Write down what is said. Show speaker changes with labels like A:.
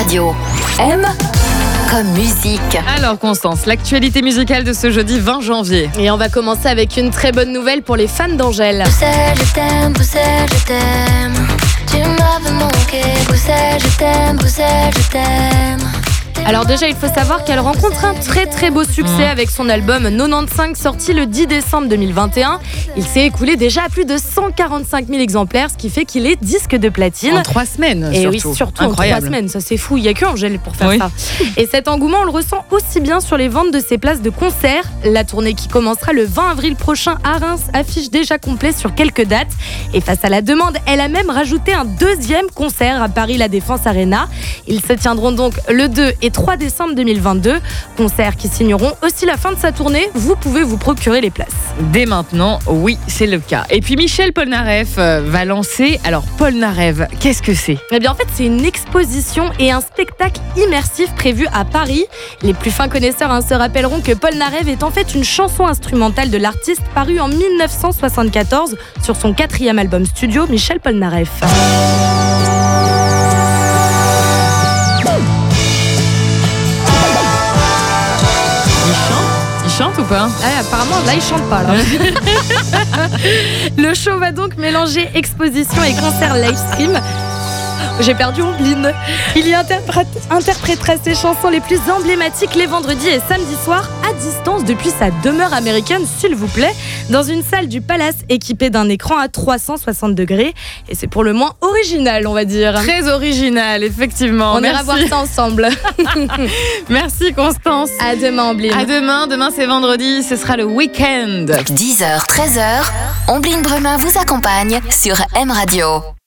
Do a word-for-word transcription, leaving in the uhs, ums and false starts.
A: Radio. M comme musique.
B: Alors Constance, l'actualité musicale de ce jeudi vingt janvier.
C: Et on va commencer avec une très bonne nouvelle pour les fans d'Angèle.
D: Poussais, je t'aime, poussais, je t'aime. Tu m'avais manqué, poussais, je t'aime, poussais, je t'aime.
C: Alors déjà, il faut savoir qu'elle rencontre un très très beau succès avec son album quatre-vingt-quinze sorti le dix décembre deux mille vingt et un. Il s'est écoulé déjà à plus de cent quarante-cinq mille exemplaires, ce qui fait qu'il est disque de platine.
B: En trois semaines,
C: Et
B: surtout.
C: oui, surtout
B: Incroyable.
C: en trois semaines, ça c'est fou. Il n'y a que Angèle pour faire
B: Oui.
C: ça. Et cet engouement, on le ressent aussi bien sur les ventes de ses places de concert. La tournée qui commencera le vingt avril prochain à Reims affiche déjà complet sur quelques dates. Et face à la demande, elle a même rajouté un deuxième concert à Paris La Défense Arena. Ils se tiendront donc le deux et trois décembre deux mille vingt-deux. Concerts qui signeront aussi la fin de sa tournée. Vous pouvez vous procurer les places.
B: Dès maintenant, oui, c'est le cas. Et puis Michel Polnareff euh, va lancer. Alors Polnareff, qu'est-ce que c'est ?
C: Eh bien en fait, c'est une exposition et un spectacle immersif prévu à Paris. Les plus fins connaisseurs hein, se rappelleront que Polnareff est en fait une chanson instrumentale de l'artiste parue en mille neuf cent soixante-quatorze sur son quatrième album studio, Michel Polnareff.
B: Il chante ou pas ?
C: Ah, apparemment, là, il chante pas. Là. Le show va donc mélanger exposition et concert live stream. J'ai perdu Ombline. Il y interprète, interprétera ses chansons les plus emblématiques les vendredis et samedis soirs à distance depuis sa demeure américaine, s'il vous plaît, dans une salle du Palace équipée d'un écran à trois cent soixante degrés. Et c'est pour le moins original, on va dire.
B: Très original, effectivement.
C: On
B: Merci.
C: ira voir ça ensemble.
B: Merci Constance.
C: À demain, Ombline.
B: À demain, demain c'est vendredi, ce sera le week-end.
A: dix heures, treize heures, Ombline Bremin vous accompagne sur M Radio.